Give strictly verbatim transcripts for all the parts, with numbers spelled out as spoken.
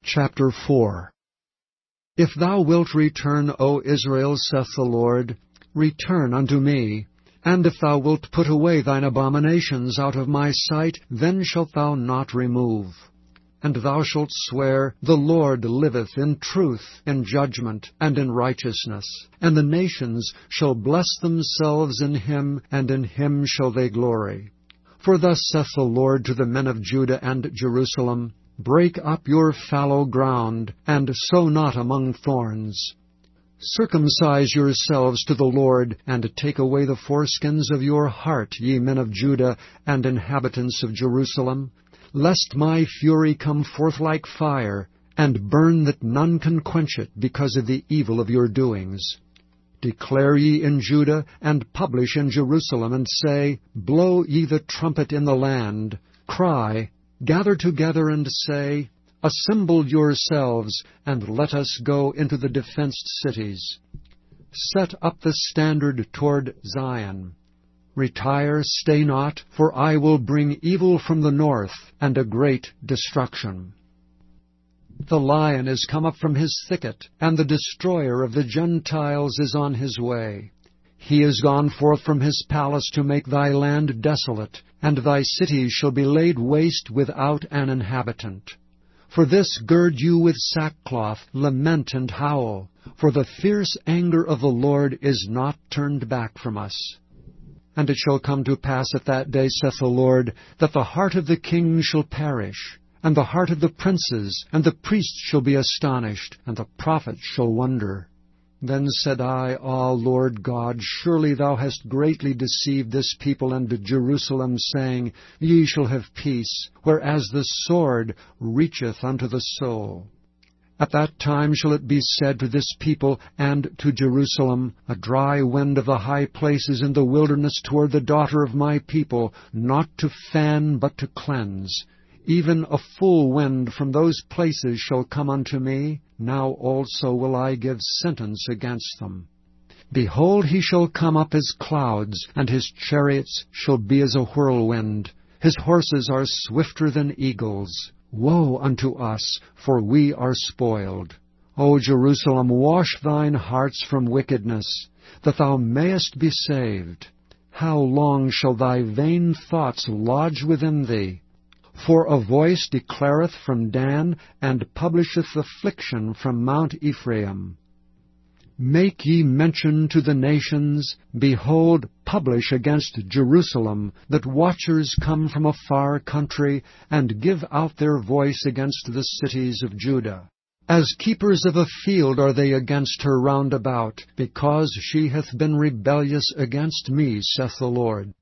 Chapter four. If thou wilt return, O Israel, saith the Lord, return unto me. And if thou wilt put away thine abominations out of my sight, then shalt thou not remove. And thou shalt swear, The Lord liveth in truth, in judgment, and in righteousness. And the nations shall bless themselves in him, and in him shall they glory. For thus saith the Lord to the men of Judah and Jerusalem, Break up your fallow ground, and sow not among thorns. Circumcise yourselves to the Lord, and take away the foreskins of your heart, ye men of Judah and inhabitants of Jerusalem, lest my fury come forth like fire, and burn that none can quench it, because of the evil of your doings. Declare ye in Judah, and publish in Jerusalem, and say, Blow ye the trumpet in the land. Cry, Gather together and say, Assemble yourselves, and let us go into the defenced cities. Set up the standard toward Zion. Retire, stay not, for I will bring evil from the north, and a great destruction. The lion is come up from his thicket, and the destroyer of the Gentiles is on his way. He is gone forth from his palace to make thy land desolate, and thy cities shall be laid waste without an inhabitant. For this gird you with sackcloth, lament and howl, for the fierce anger of the Lord is not turned back from us. And it shall come to pass at that day, saith the Lord, that the heart of the king shall perish, and the heart of the princes, and the priests shall be astonished, and the prophets shall wonder. Then said I, Ah, Lord God, surely thou hast greatly deceived this people and Jerusalem, saying, Ye shall have peace, whereas the sword reacheth unto the soul. At that time shall it be said to this people and to Jerusalem, A dry wind of the high places in the wilderness toward the daughter of my people, not to fan but to cleanse. Even a full wind from those places shall come unto me. Now also will I give sentence against them. Behold, he shall come up as clouds, and his chariots shall be as a whirlwind. His horses are swifter than eagles. Woe unto us, for we are spoiled. O Jerusalem, wash thine hearts from wickedness, that thou mayest be saved. How long shall thy vain thoughts lodge within thee? For a voice declareth from Dan, and publisheth affliction from Mount Ephraim. Make ye mention to the nations, behold, publish against Jerusalem, that watchers come from a far country, and give out their voice against the cities of Judah. As keepers of a field are they against her round about, because she hath been rebellious against me, saith the Lord.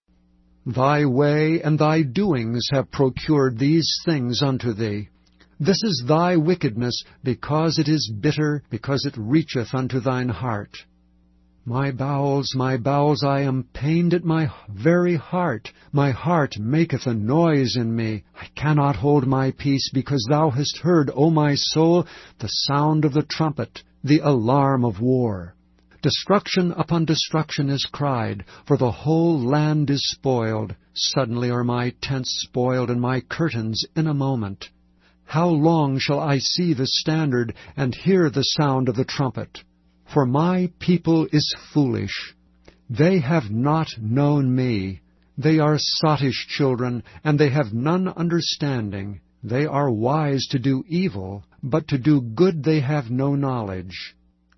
Thy way and thy doings have procured these things unto thee. This is thy wickedness, because it is bitter, because it reacheth unto thine heart. My bowels, my bowels, I am pained at my very heart. My heart maketh a noise in me. I cannot hold my peace, because thou hast heard, O my soul, the sound of the trumpet, the alarm of war. Destruction upon destruction is cried, for the whole land is spoiled. Suddenly are my tents spoiled, and my curtains in a moment. How long shall I see the standard, and hear the sound of the trumpet? For my people is foolish. They have not known me. They are sottish children, and they have none understanding. They are wise to do evil, but to do good they have no knowledge.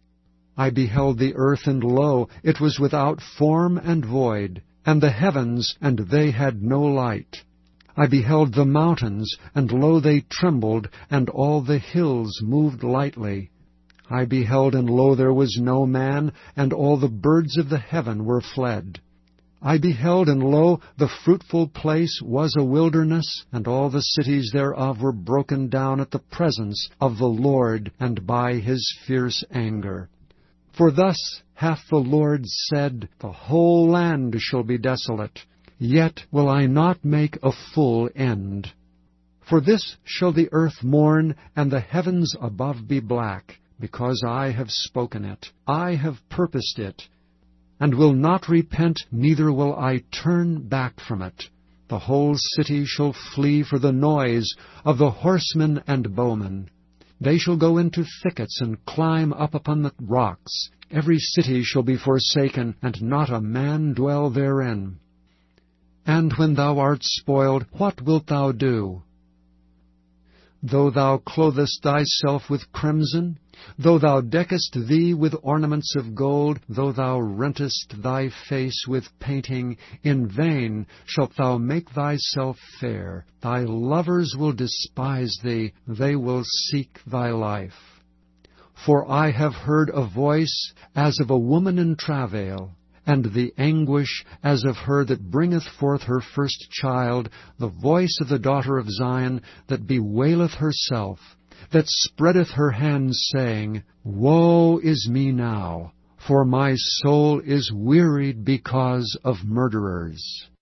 I beheld the earth, and lo, it was without form and void, and the heavens, and they had no light. I beheld the mountains, and lo, they trembled, and all the hills moved lightly. I beheld, and lo, there was no man, and all the birds of the heaven were fled. I beheld, and lo, the fruitful place was a wilderness, and all the cities thereof were broken down at the presence of the Lord, and by his fierce anger. For thus hath the Lord said, The whole land shall be desolate, yet will I not make a full end. For this shall the earth mourn, and the heavens above be black, because I have spoken it, I have purposed it, and will not repent, neither will I turn back from it. The whole city shall flee for the noise of the horsemen and bowmen. They shall go into thickets and climb up upon the rocks. Every city shall be forsaken, and not a man dwell therein. And when thou art spoiled, what wilt thou do? Though thou clothest thyself with crimson, though thou deckest thee with ornaments of gold, though thou rentest thy face with painting, in vain shalt thou make thyself fair. Thy lovers will despise thee, they will seek thy life. For I have heard a voice as of a woman in travail, and the anguish as of her that bringeth forth her first child, the voice of the daughter of Zion, that bewaileth herself, that spreadeth her hands, saying, Woe is me now, for my soul is wearied because of murderers.